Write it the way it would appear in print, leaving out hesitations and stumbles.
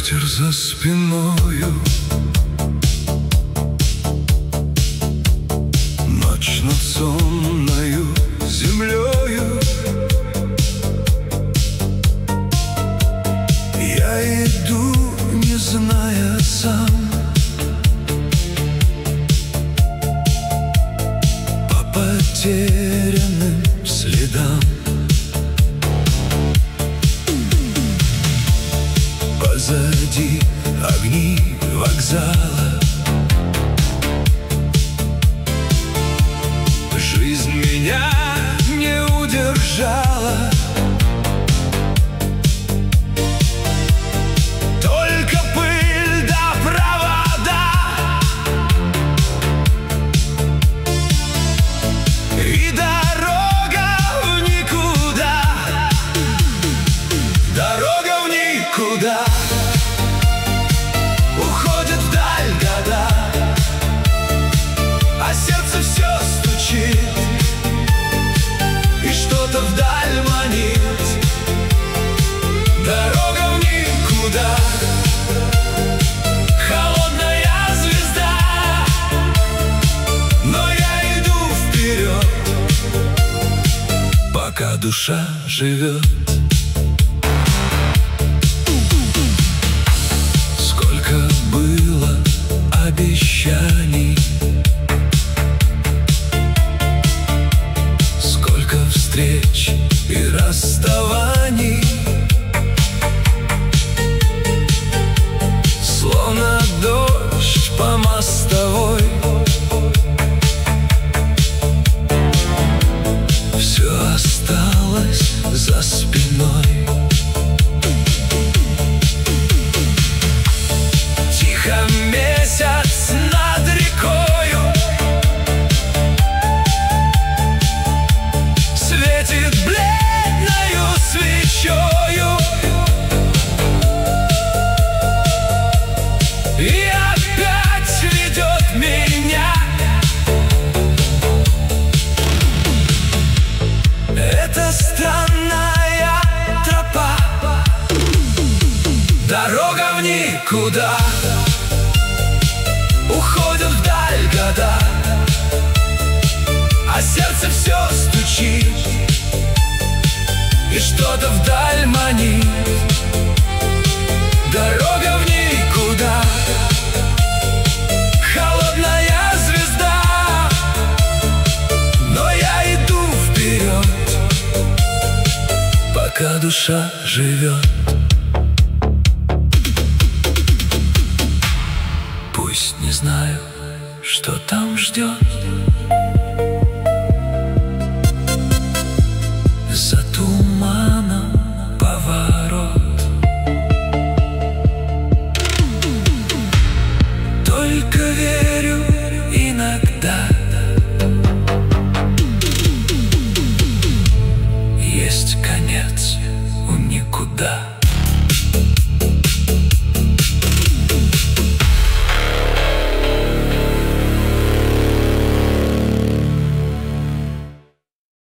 Ветер за спиною, ночь над сонною землею. Я иду, не зная сам, по потерянным следам. Позади огни вокзала, жизнь меня не удержала. Только пыль да провода, и дорога в никуда, дорога в никуда. Уходят вдаль года, а сердце все стучит, и что-то вдаль манит. Дорога в никуда, холодная звезда, но я иду вперед, пока душа живет. Было обещаний, сколько встреч и расставаний, словно дождь по мостовой. Все осталось за спиной. Месяц над рекою светит бледною свечою, и опять ведет меня. Это странная тропа, дорога в никуда. Уходят вдаль года, а сердце все стучит, и что-то вдаль манит. Дорога в никуда, холодная звезда, но я иду вперед, пока душа живет. Пусть не знаю, что там ждет, за туманом поворот. Только верю иногда, есть конец у никуда.